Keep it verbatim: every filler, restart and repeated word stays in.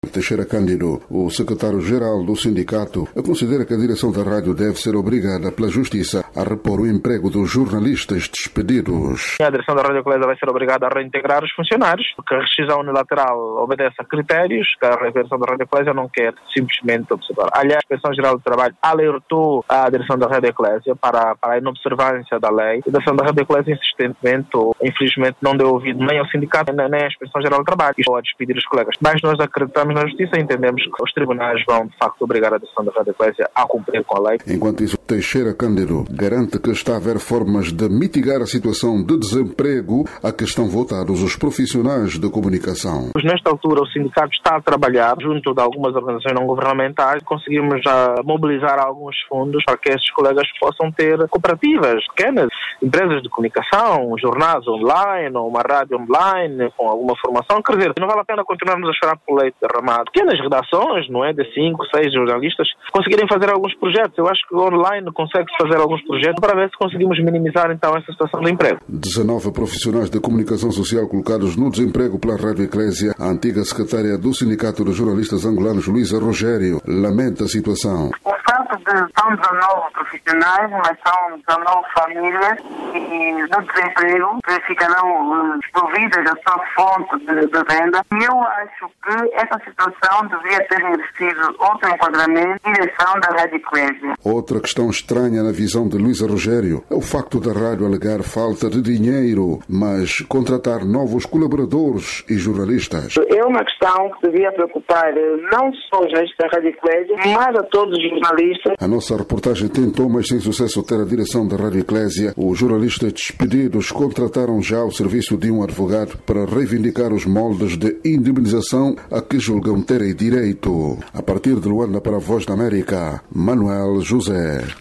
Teixeira Cândido, o secretário-geral do sindicato, considera que a direção da rádio deve ser obrigada pela Justiça a repor o emprego dos jornalistas despedidos. A direção da Rádio Eclésia vai ser obrigada a reintegrar os funcionários, porque a rescisão unilateral obedece a critérios que a direção da Rádio Eclésia não quer simplesmente observar. Aliás, a Inspeção Geral do Trabalho alertou a direção da Rádio Eclésia para, para a inobservância da lei. A direção da Rádio Eclésia insistentemente, ou infelizmente, não deu ouvido nem ao sindicato, nem à Inspeção Geral do Trabalho, e a despedir os colegas. Mas nós acreditamos na Justiça e entendemos que os tribunais vão, de facto, obrigar a direção da Rádio Eclésia a cumprir com a lei. Enquanto isso, Teixeira Cândido garante que está a haver formas de mitigar a situação de desemprego a que estão voltados os profissionais de comunicação. Nesta altura, o sindicato está a trabalhar junto de algumas organizações não governamentais. Conseguimos já mobilizar alguns fundos para que esses colegas possam ter cooperativas pequenas, empresas de comunicação, jornais online, ou uma rádio online, com alguma formação. Quer dizer, não vale a pena continuarmos a chorar por leite derramado. Pequenas redações, não é? De cinco, seis jornalistas, conseguirem fazer alguns projetos. Eu acho que online consegue-se fazer alguns projetos para ver se conseguimos minimizar então essa situação de emprego. dezenove profissionais de comunicação social colocados no desemprego pela Rádio Eclésia. A antiga secretária do Sindicato de Jornalistas Angolanos, Luísa Rogério, lamenta a situação. O fato de são dezanove profissionais, mas são dezanove famílias e no desemprego ficarão desprovidas da sua fonte de, de renda. E eu acho que essa situação devia ter merecido outro enquadramento e direção da Rádio Eclésia. Outra questão estranha na visão de Luísa Rogério é o facto da rádio alegar falta de dinheiro, mas contratar novos colaboradores e jornalistas. É uma questão que devia preocupar não só os jornalistas da Rádio Eclésia, mas a todos os jornalistas. A nossa reportagem tentou, mas sem sucesso, ter a direção da Rádio Eclésia. Os jornalistas despedidos contrataram já o serviço de um advogado para reivindicar os moldes de indemnização a que julgam terem direito. A partir de Luanda para a Voz da América, Manuel José.